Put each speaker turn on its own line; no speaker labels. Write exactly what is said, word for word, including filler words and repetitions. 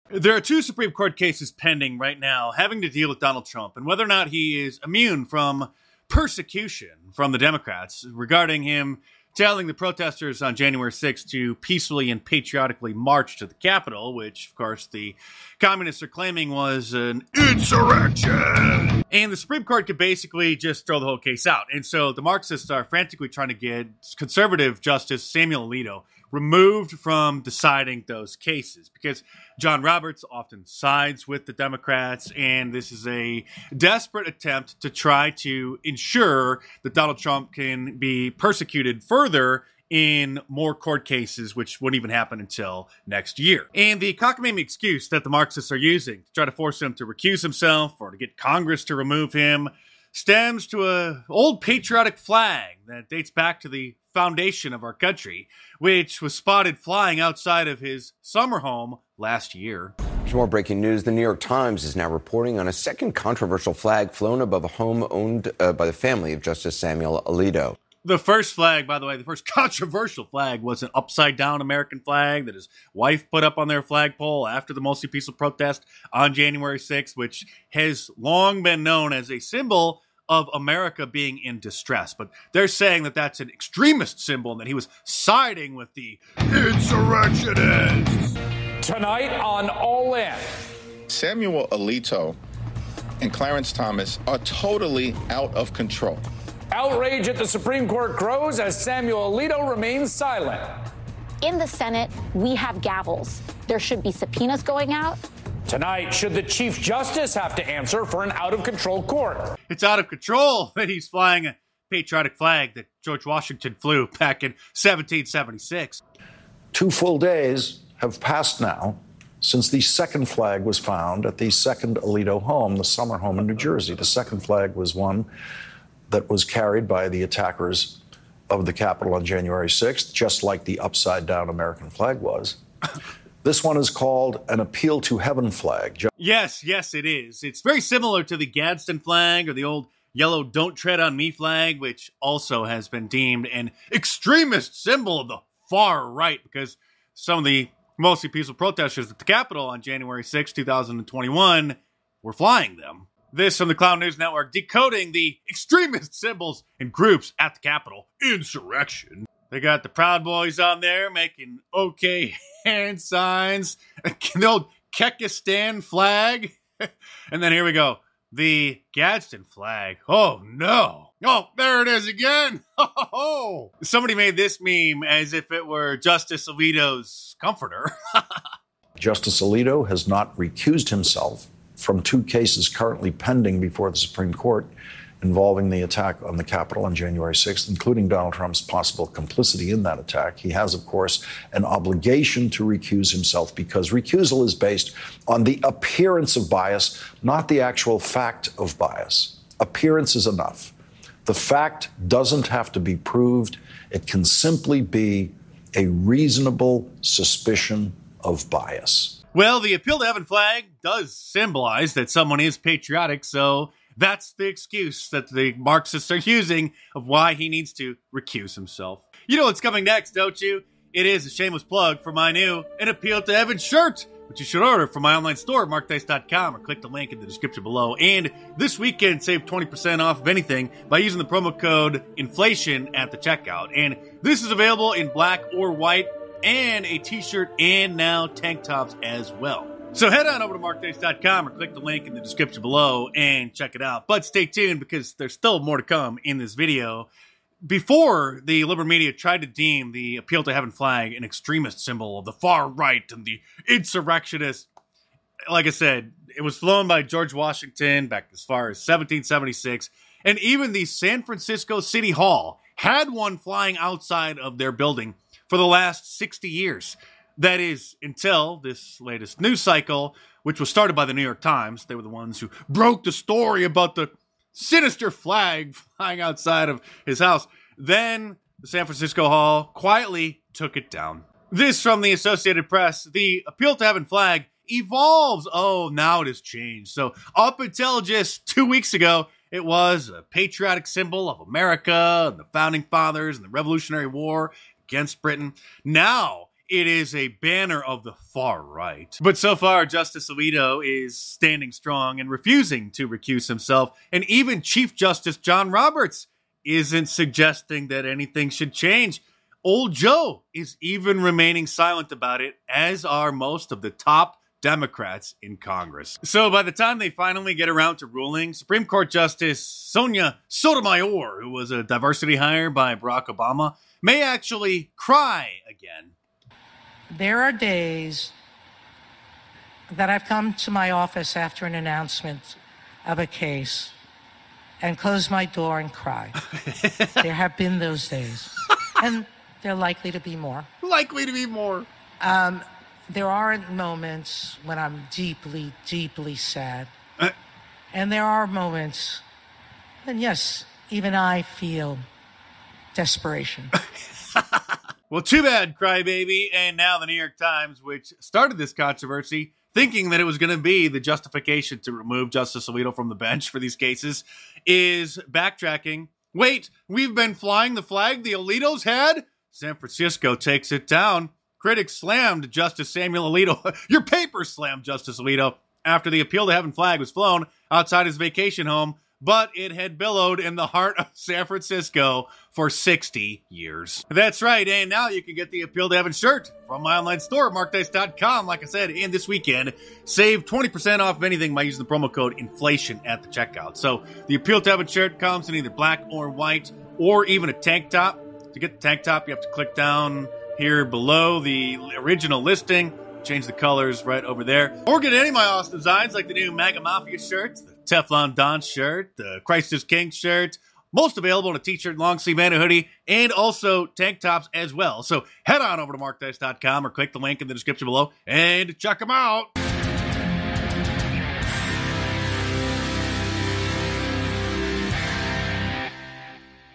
There are two Supreme Court cases pending right now having to deal with Donald Trump and whether or not he is immune from persecution from the Democrats regarding him telling the protesters on January sixth to peacefully and patriotically march to the Capitol, which, of course, the communists are claiming was an insurrection. And the Supreme Court could basically just throw the whole case out. And so the Marxists are frantically trying to get conservative Justice Samuel Alito removed from deciding those cases because John Roberts often sides with the Democrats, and this is a desperate attempt to try to ensure that Donald Trump can be persecuted further in more court cases, which wouldn't even happen until next year. And the cockamamie excuse that the Marxists are using to try to force him to recuse himself or to get Congress to remove him stems to an old patriotic flag that dates back to the foundation of our country, which was spotted flying outside of his summer home last year.
There's more breaking news. The New York Times is now reporting on a second controversial flag flown above a home owned uh, by the family of Justice Samuel Alito.
The first flag, by the way, the first controversial flag was an upside-down American flag that his wife put up on their flagpole after the mostly peaceful protest on January sixth, which has long been known as a symbol of America being in distress. But they're saying that that's an extremist symbol and that he was siding with the insurrectionists.
Tonight on All In.
Samuel Alito and Clarence Thomas are totally out of control.
Outrage at the Supreme Court grows as Samuel Alito remains silent.
In the Senate, we have gavels. There should be subpoenas going out.
Tonight, should the Chief Justice have to answer for an out-of-control court?
It's out of control that he's flying a patriotic flag that George Washington flew back in seventeen seventy-six.
Two full days have passed now since the second flag was found at the second Alito home, the summer home in New Jersey. The second flag was one that was carried by the attackers of the Capitol on January sixth, just like the upside-down American flag was. This one is called an Appeal to Heaven flag.
Yes, yes, it is. It's very similar to the Gadsden flag or the old yellow Don't Tread on Me flag, which also has been deemed an extremist symbol of the far right because some of the mostly peaceful protesters at the Capitol on January sixth, two thousand twenty-one were flying them. This from the Cloud News Network, decoding the extremist symbols and groups at the Capitol. Insurrection. They got the Proud Boys on there making okay hand signs. The old Kekistan flag. And then here we go. The Gadsden flag. Oh, no. Oh, there it is again. Oh, somebody made this meme as if it were Justice Alito's comforter.
Justice Alito has not recused himself from two cases currently pending before the Supreme Court involving the attack on the Capitol on January sixth, including Donald Trump's possible complicity in that attack. He has, of course, an obligation to recuse himself because recusal is based on the appearance of bias, not the actual fact of bias. Appearance is enough. The fact doesn't have to be proved. It can simply be a reasonable suspicion of bias.
Well, the Appeal to Heaven flag does symbolize that someone is patriotic, so that's the excuse that the Marxists are using of why he needs to recuse himself. You know what's coming next, don't you? It is a shameless plug for my new An Appeal to Heaven shirt, which you should order from my online store, mark dice dot com, or click the link in the description below. And this weekend, save twenty percent off of anything by using the promo code INFLATION at the checkout. And this is available in black or white, and a t-shirt, and now tank tops as well. So head on over to mark dice dot com or click the link in the description below and check it out. But stay tuned because there's still more to come in this video. Before the liberal media tried to deem the Appeal to Heaven flag an extremist symbol of the far right and the insurrectionists, like I said, it was flown by George Washington back as far as seventeen seventy-six. And even the San Francisco City Hall had one flying outside of their building for the last sixty years. That is, until this latest news cycle, which was started by the New York Times. They were the ones who broke the story about the sinister flag flying outside of his house. Then the San Francisco Hall quietly took it down. This from the Associated Press. The Appeal to Heaven flag evolves. Oh, now it has changed. So up until just two weeks ago, it was a patriotic symbol of America and the Founding Fathers and the Revolutionary War against Britain. Now it is a banner of the far right. But so far, Justice Alito is standing strong and refusing to recuse himself. And even Chief Justice John Roberts isn't suggesting that anything should change. Old Joe is even remaining silent about it, as are most of the top Democrats in Congress. So by the time they finally get around to ruling, Supreme Court Justice Sonia Sotomayor, who was a diversity hire by Barack Obama, may actually cry again.
There are days that I've come to my office after an announcement of a case and closed my door and cried. There have been those days. And there are likely to be more.
Likely to be more.
Um, there are moments when I'm deeply, deeply sad. Uh, and there are moments when, yes, even I feel desperation.
Well, too bad, crybaby. And now the New York Times, which started this controversy, thinking that it was going to be the justification to remove Justice Alito from the bench for these cases, is backtracking. Wait, we've been flying the flag the Alitos had? San Francisco takes it down. Critics slammed Justice Samuel Alito. Your paper slammed Justice Alito after the appeal to heaven flag was flown outside his vacation home, but it had billowed in the heart of San Francisco for sixty years. That's right, and now you can get the Appeal to Heaven shirt from my online store, mark dice dot com. Like I said, and this weekend, save twenty percent off of anything by using the promo code inflation at the checkout. So the Appeal to Heaven shirt comes in either black or white, or even a tank top. To get the tank top, you have to click down here below the original listing, change the colors right over there. Or get any of my awesome designs like the new MAGA Mafia shirts, the Teflon Don shirt, the Christ is King shirt, most available in a t-shirt, long sleeve, and a hoodie, and also tank tops as well. So head on over to mark dice dot com or click the link in the description below and check them out.